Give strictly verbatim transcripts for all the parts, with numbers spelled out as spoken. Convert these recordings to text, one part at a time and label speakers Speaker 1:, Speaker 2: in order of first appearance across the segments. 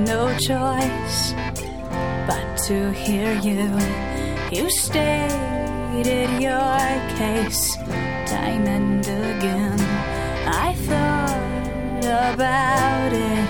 Speaker 1: no choice but to hear you. You stated your case time and again. I thought about it.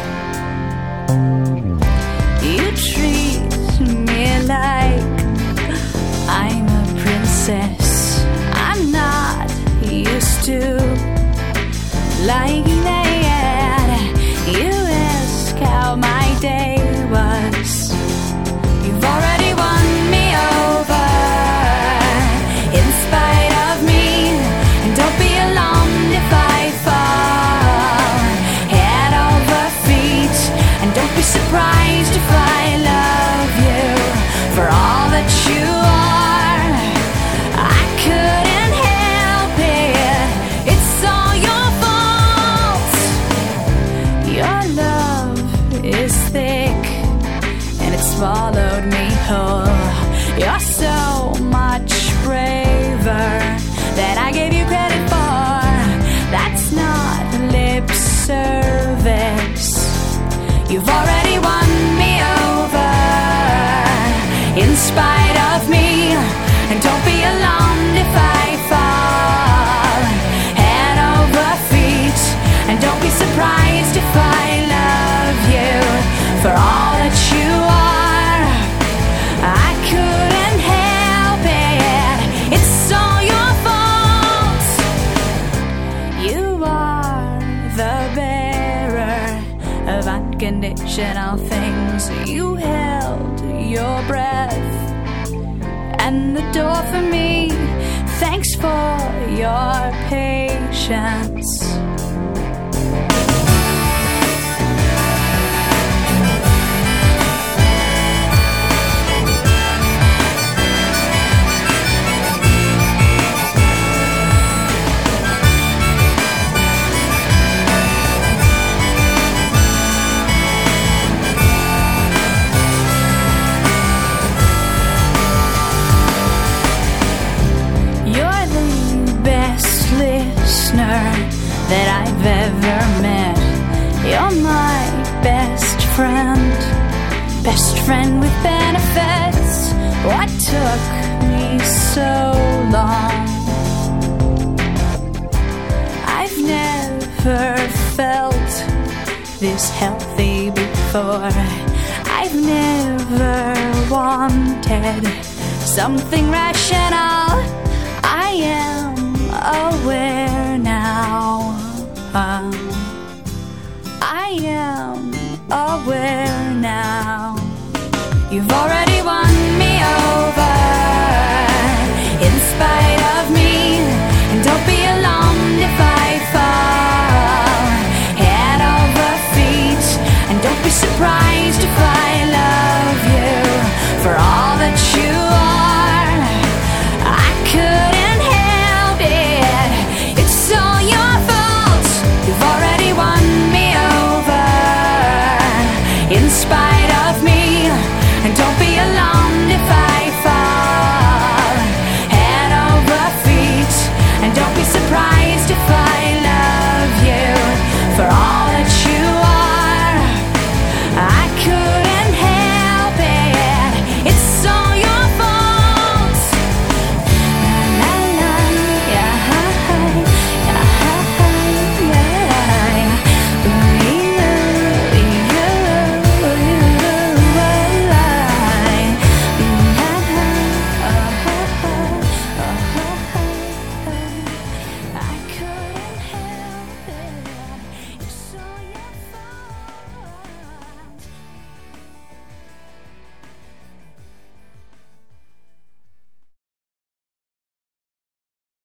Speaker 1: You treat me like I'm a princess. I'm not used to liking that. You ask how my day was. You've already won me over in spite of me. And don't be alarmed if I fall head over feet. And don't be surprised if I love you for all that you are. I couldn't help it. It's all your fault. Your love is thick and it's swallowed me whole. You're so much braver than I gave you credit for. That's not lip service. You've already won me over in spite of me. And don't be alarmed if I fall head over feet. And don't be surprised if I love you for all that you are. I couldn't help it. It's all your fault. You are the bearer of unconditional things. You held your breath and the door for me. Thanks for your patience. That I've ever met. You're my best friend, best friend with benefits. What took me so long? I've never felt this healthy before. I've never wanted something rational. I am aware now. Um, I am aware now. You've already won